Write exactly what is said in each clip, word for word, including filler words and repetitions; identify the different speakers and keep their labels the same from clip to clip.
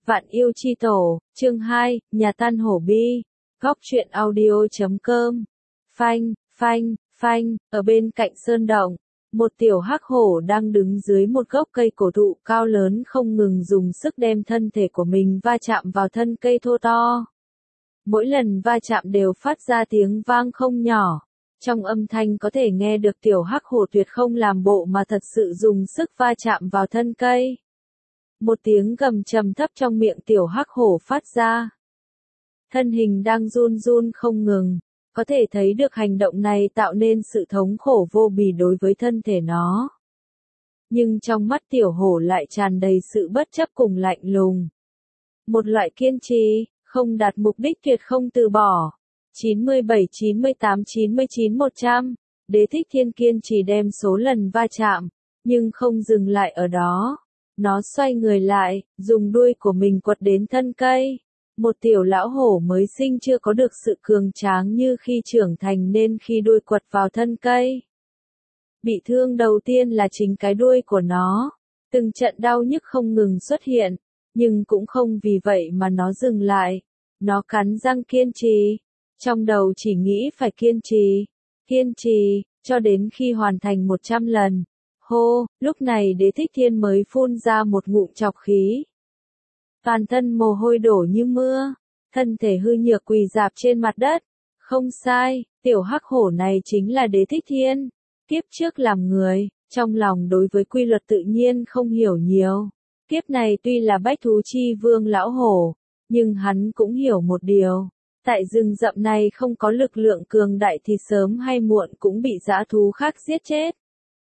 Speaker 1: Vạn yêu chi tổ, chương hai, nhà tan hổ bi, góc truyện audio chấm com. Phanh, phanh, phanh, ở bên cạnh sơn động, một tiểu hắc hổ đang đứng dưới một gốc cây cổ thụ cao lớn không ngừng dùng sức đem thân thể của mình va chạm vào thân cây thô to. Mỗi lần va chạm đều phát ra tiếng vang không nhỏ. Trong âm thanh có thể nghe được tiểu hắc hổ tuyệt không làm bộ mà thật sự dùng sức va chạm vào thân cây. Một tiếng gầm trầm thấp trong miệng tiểu hắc hổ phát ra. Thân hình đang run run không ngừng, có thể thấy được hành động này tạo nên sự thống khổ vô bì đối với thân thể nó. Nhưng trong mắt tiểu hổ lại tràn đầy sự bất chấp cùng lạnh lùng. Một loại kiên trì, không đạt mục đích tuyệt không từ bỏ. chín mươi bảy, chín mươi tám, chín mươi chín, một trăm. Đế thích thiên kiên trì đem số lần va chạm, nhưng không dừng lại ở đó. Nó xoay người lại, dùng đuôi của mình quật đến thân cây. Một tiểu lão hổ mới sinh chưa có được sự cường tráng như khi trưởng thành nên khi đuôi quật vào thân cây. Bị thương đầu tiên là chính cái đuôi của nó. Từng trận đau nhức không ngừng xuất hiện, nhưng cũng không vì vậy mà nó dừng lại. Nó cắn răng kiên trì. Trong đầu chỉ nghĩ phải kiên trì, kiên trì, cho đến khi hoàn thành một trăm lần. Hô, lúc này đế thích thiên mới phun ra một ngụm trọc khí. Toàn thân mồ hôi đổ như mưa, thân thể hư nhược quỳ rạp trên mặt đất. Không sai, tiểu hắc hổ này chính là đế thích thiên. Kiếp trước làm người, trong lòng đối với quy luật tự nhiên không hiểu nhiều. Kiếp này tuy là bách thú chi vương lão hổ, nhưng hắn cũng hiểu một điều. Tại rừng rậm này không có lực lượng cường đại thì sớm hay muộn cũng bị dã thú khác giết chết.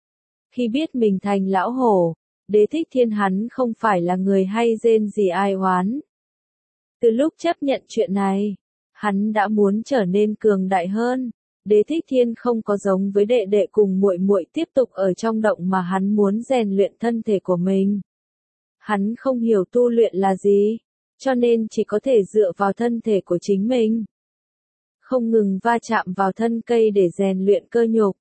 Speaker 1: Khi biết mình thành lão hổ, đế thích thiên hắn không phải là người hay rên gì ai oán. Từ lúc chấp nhận chuyện này, hắn đã muốn trở nên cường đại hơn. Đế thích thiên không có giống với đệ đệ cùng muội muội tiếp tục ở trong động mà hắn muốn rèn luyện thân thể của mình. Hắn không hiểu tu luyện là gì, cho nên chỉ có thể dựa vào thân thể của chính mình. Không ngừng va chạm vào thân cây để rèn luyện cơ nhục.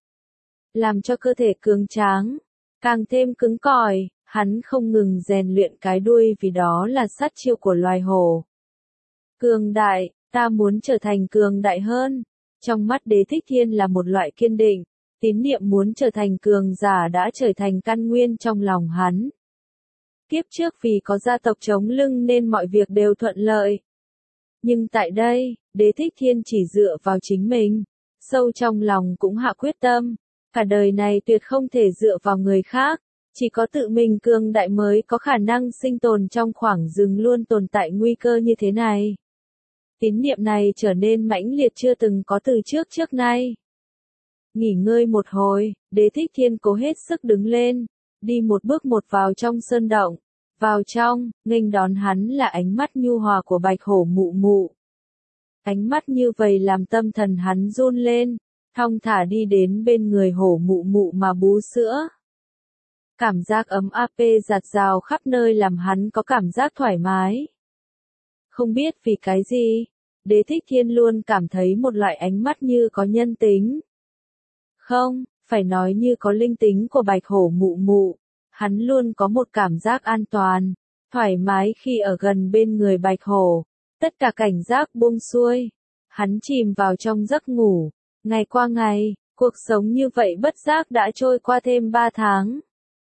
Speaker 1: Làm cho cơ thể cường tráng, càng thêm cứng cỏi, hắn không ngừng rèn luyện cái đuôi vì đó là sát chiêu của loài hổ. Cường đại, ta muốn trở thành cường đại hơn. Trong mắt đế thích thiên là một loại kiên định, tín niệm muốn trở thành cường giả đã trở thành căn nguyên trong lòng hắn. Kiếp trước vì có gia tộc chống lưng nên mọi việc đều thuận lợi. Nhưng tại đây, đế thích thiên chỉ dựa vào chính mình, sâu trong lòng cũng hạ quyết tâm. Cả đời này tuyệt không thể dựa vào người khác, chỉ có tự mình cường đại mới có khả năng sinh tồn trong khoảng rừng luôn tồn tại nguy cơ như thế này. Tín niệm này trở nên mãnh liệt chưa từng có từ trước trước nay. Nghỉ ngơi một hồi, đế thích thiên cố hết sức đứng lên, đi một bước một vào trong sơn động. Vào trong, nghênh đón hắn là ánh mắt nhu hòa của bạch hổ mụ mụ. Ánh mắt như vậy làm tâm thần hắn run lên, thong thả đi đến bên người hổ mụ mụ mà bú sữa. Cảm giác ấm áp giạt rào khắp nơi làm hắn có cảm giác thoải mái. Không biết vì cái gì, đế thích thiên luôn cảm thấy một loại ánh mắt như có nhân tính. Không, phải nói như có linh tính của bạch hổ mụ mụ. Hắn luôn có một cảm giác an toàn, thoải mái khi ở gần bên người bạch hổ. Tất cả cảnh giác buông xuôi. Hắn chìm vào trong giấc ngủ. Ngày qua ngày, cuộc sống như vậy bất giác đã trôi qua thêm ba tháng.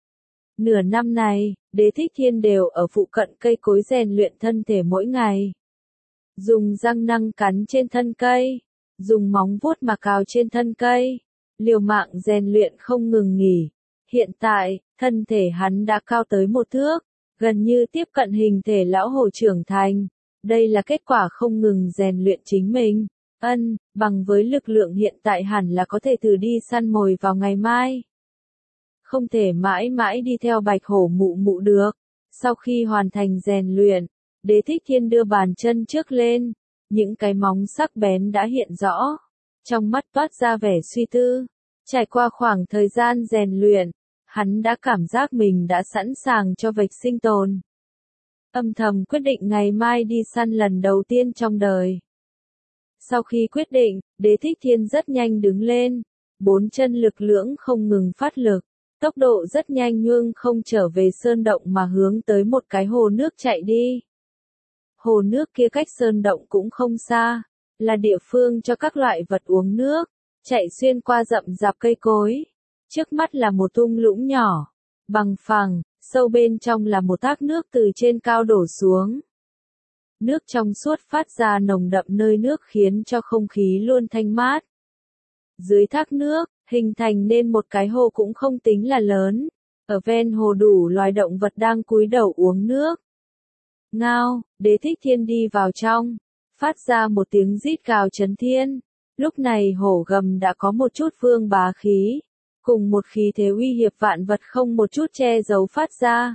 Speaker 1: Nửa năm này, đế thích thiên đều ở phụ cận cây cối rèn luyện thân thể mỗi ngày. Dùng răng nanh cắn trên thân cây, dùng móng vuốt mà cào trên thân cây, liều mạng rèn luyện không ngừng nghỉ. Hiện tại, thân thể hắn đã cao tới một thước, gần như tiếp cận hình thể lão hổ trưởng thành. Đây là kết quả không ngừng rèn luyện chính mình. Ân, bằng với lực lượng hiện tại hẳn là có thể thử đi săn mồi vào ngày mai. Không thể mãi mãi đi theo bạch hổ mụ mụ được. Sau khi hoàn thành rèn luyện, đế thích thiên đưa bàn chân trước lên, những cái móng sắc bén đã hiện rõ. Trong mắt toát ra vẻ suy tư. Trải qua khoảng thời gian rèn luyện, hắn đã cảm giác mình đã sẵn sàng cho việc sinh tồn. Âm thầm quyết định ngày mai đi săn lần đầu tiên trong đời. Sau khi quyết định, đế thích thiên rất nhanh đứng lên, bốn chân lực lưỡng không ngừng phát lực, tốc độ rất nhanh nhưng không trở về sơn động mà hướng tới một cái hồ nước chạy đi. Hồ nước kia cách sơn động cũng không xa, là địa phương cho các loại vật uống nước, chạy xuyên qua rậm rạp cây cối. Trước mắt là một thung lũng nhỏ, bằng phẳng, sâu bên trong là một thác nước từ trên cao đổ xuống. Nước trong suốt phát ra nồng đậm nơi nước khiến cho không khí luôn thanh mát. Dưới thác nước, hình thành nên một cái hồ cũng không tính là lớn. Ở ven hồ đủ loài động vật đang cúi đầu uống nước. Ngao, Đế Thích Thiên đi vào trong, phát ra một tiếng rít gào chấn thiên. Lúc này hổ gầm đã có một chút vương bá khí, cùng một khí thế uy hiếp vạn vật không một chút che giấu phát ra.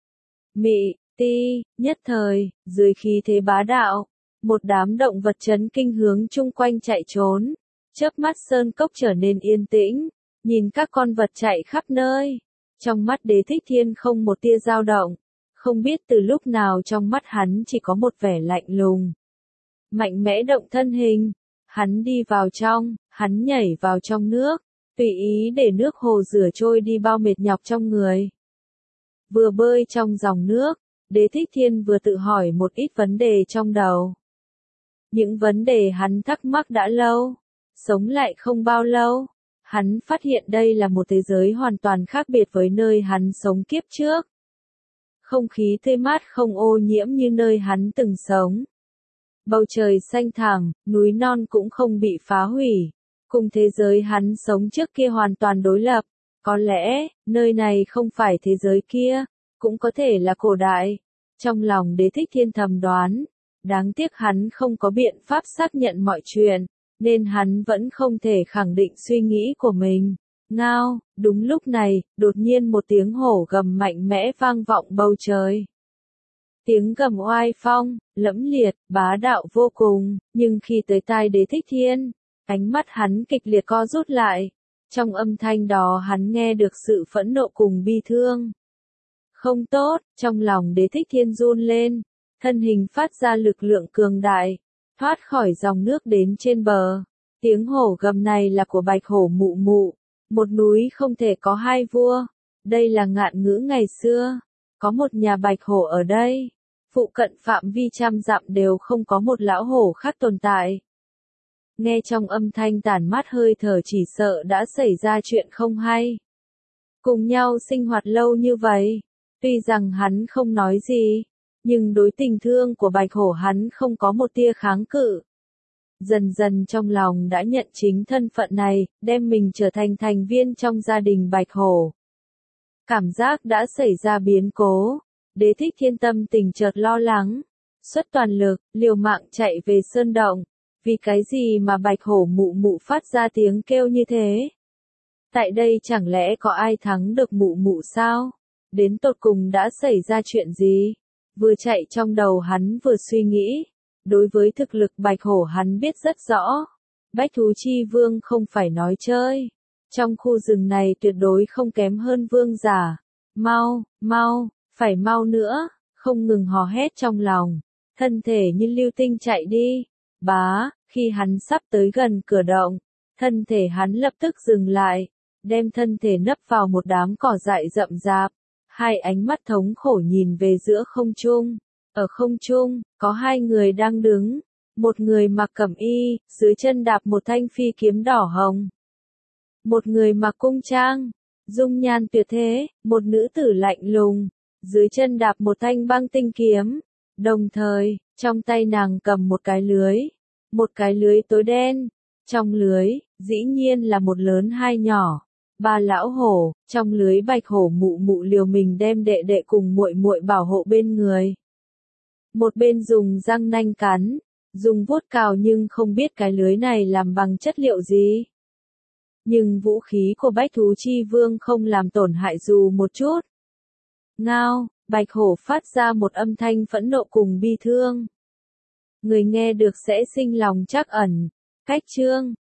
Speaker 1: Mị, ti, nhất thời, dưới khí thế bá đạo, một đám động vật chấn kinh hướng chung quanh chạy trốn. Chớp mắt sơn cốc trở nên yên tĩnh, nhìn các con vật chạy khắp nơi. Trong mắt Đế Thích Thiên không một tia dao động, không biết từ lúc nào trong mắt hắn chỉ có một vẻ lạnh lùng. Mạnh mẽ động thân hình, hắn đi vào trong, hắn nhảy vào trong nước, tùy ý để nước hồ rửa trôi đi bao mệt nhọc trong người. Vừa bơi trong dòng nước, Đế Thích Thiên vừa tự hỏi một ít vấn đề trong đầu. Những vấn đề hắn thắc mắc đã lâu, sống lại không bao lâu, hắn phát hiện đây là một thế giới hoàn toàn khác biệt với nơi hắn sống kiếp trước. Không khí tươi mát không ô nhiễm như nơi hắn từng sống. Bầu trời xanh thẳm, núi non cũng không bị phá hủy. Cùng thế giới hắn sống trước kia hoàn toàn đối lập. Có lẽ, nơi này không phải thế giới kia, cũng có thể là cổ đại. Trong lòng Đế Thích Thiên thầm đoán, đáng tiếc hắn không có biện pháp xác nhận mọi chuyện, nên hắn vẫn không thể khẳng định suy nghĩ của mình. Ngao, đúng lúc này, đột nhiên một tiếng hổ gầm mạnh mẽ vang vọng bầu trời. Tiếng gầm oai phong, lẫm liệt, bá đạo vô cùng, nhưng khi tới tai Đế Thích Thiên, ánh mắt hắn kịch liệt co rút lại. Trong âm thanh đó hắn nghe được sự phẫn nộ cùng bi thương. Không tốt, trong lòng Đế Thích Thiên run lên, thân hình phát ra lực lượng cường đại, thoát khỏi dòng nước đến trên bờ. Tiếng hổ gầm này là của Bạch Hổ Mụ Mụ, một núi không thể có hai vua. Đây là ngạn ngữ ngày xưa, có một nhà Bạch Hổ ở đây, phụ cận phạm vi trăm dặm đều không có một lão hổ khác tồn tại. Nghe trong âm thanh tản mát hơi thở chỉ sợ đã xảy ra chuyện không hay. Cùng nhau sinh hoạt lâu như vậy, tuy rằng hắn không nói gì, nhưng đối tình thương của Bạch Hổ hắn không có một tia kháng cự. Dần dần trong lòng đã nhận chính thân phận này, đem mình trở thành thành viên trong gia đình Bạch Hổ. Cảm giác đã xảy ra biến cố, Đế Thích Thiên tâm tình chợt lo lắng, xuất toàn lực, liều mạng chạy về sơn động. Vì cái gì mà Bạch Hổ Mụ Mụ phát ra tiếng kêu như thế? Tại đây chẳng lẽ có ai thắng được Mụ Mụ sao? Đến tột cùng đã xảy ra chuyện gì? Vừa chạy trong đầu hắn vừa suy nghĩ. Đối với thực lực Bạch Hổ hắn biết rất rõ. Bách Thú Chi Vương không phải nói chơi. Trong khu rừng này tuyệt đối không kém hơn vương giả. Mau, mau, phải mau nữa, không ngừng hò hét trong lòng. Thân thể như lưu tinh chạy đi. Bá, khi hắn sắp tới gần cửa động, thân thể hắn lập tức dừng lại, đem thân thể nấp vào một đám cỏ dại rậm rạp. Hai ánh mắt thống khổ nhìn về giữa không trung. Ở không trung, có hai người đang đứng. Một người mặc cẩm y, dưới chân đạp một thanh phi kiếm đỏ hồng. Một người mặc cung trang, dung nhan tuyệt thế, một nữ tử lạnh lùng, dưới chân đạp một thanh băng tinh kiếm. Đồng thời, trong tay nàng cầm một cái lưới. Một cái lưới tối đen. Trong lưới, dĩ nhiên là một lớn hai nhỏ. Ba lão hổ, trong lưới Bạch Hổ Mụ Mụ liều mình đem đệ đệ cùng muội muội bảo hộ bên người. Một bên dùng răng nanh cắn, dùng vuốt cào nhưng không biết cái lưới này làm bằng chất liệu gì. Nhưng vũ khí của Bách Thú Chi Vương không làm tổn hại dù một chút. Ngao, Bạch Hổ phát ra một âm thanh phẫn nộ cùng bi thương. Người nghe được sẽ sinh lòng trắc ẩn. Cách chương